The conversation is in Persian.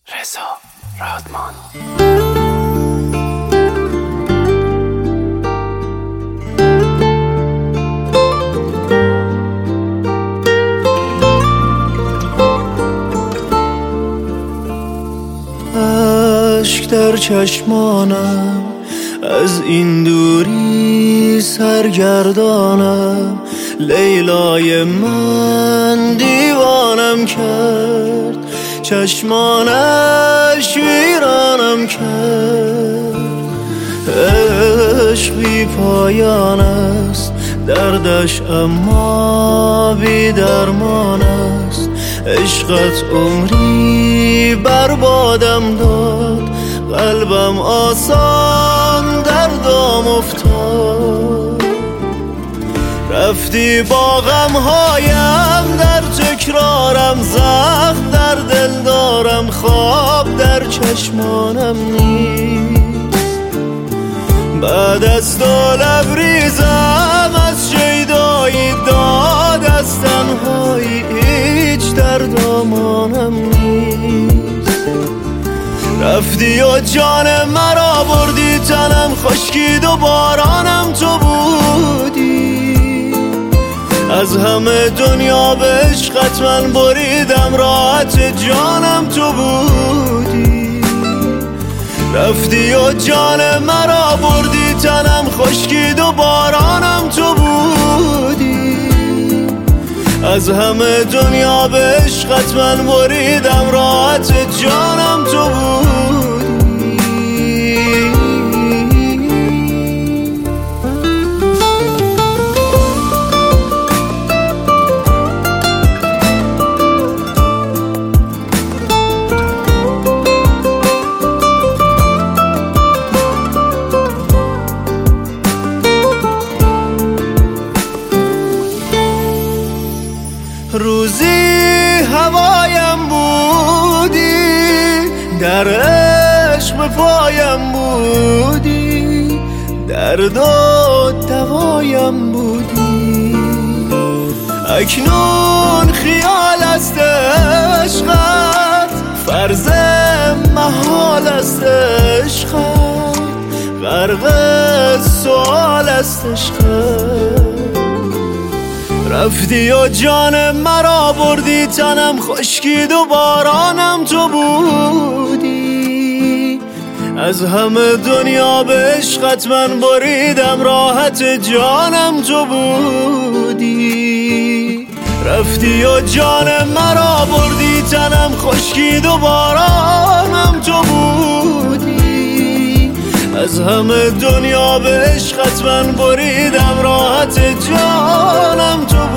رضا رادمان. اشک در چشمانم از این دوری سرگردانم، لیلای من دیوانم کرد، چشمانش ویرانم کرد. عشق بی پایان است، دردش اما بی درمان است. عشقت عمری بربادم داد، قلبم آسان در دام افتاد. رفتی با غمهایم، در تکرارم زخم در دل دارم، خواب در چشمانم نیست. بعد از تو لبریزم از شیدایی داد، از تنهایی هیچ در دامانم نیست. رفتی و جان مرا بردی، تنم خشکید و بارانم تو بودی. از همه دنیا به عشقت من بریدم، راحت جانم تو بودی. رفتی و جان مرا بردی، تنم خشکید و بارانم تو بودی. از همه دنیا به عشقت من بریدم، راحت جانم تو بودی. روزی هوایم بودی، در عشق به پایم بودی، درد و دوایم بودی. اکنون خیال است عشقت، فرض محال است عشقت، غرق سؤال است عشقت. رفتی و جان مرا بردی، تنم خشکید و بارانم تو بودی. از همه دنیا به عشقت من بریدم، راحت جانم تو بودی. رفتی و جان مرا بردی، تنم خشکید و بارانم تو بودی. از همه دنیا به عشقت من بریدم، راحت جانم تو بودی.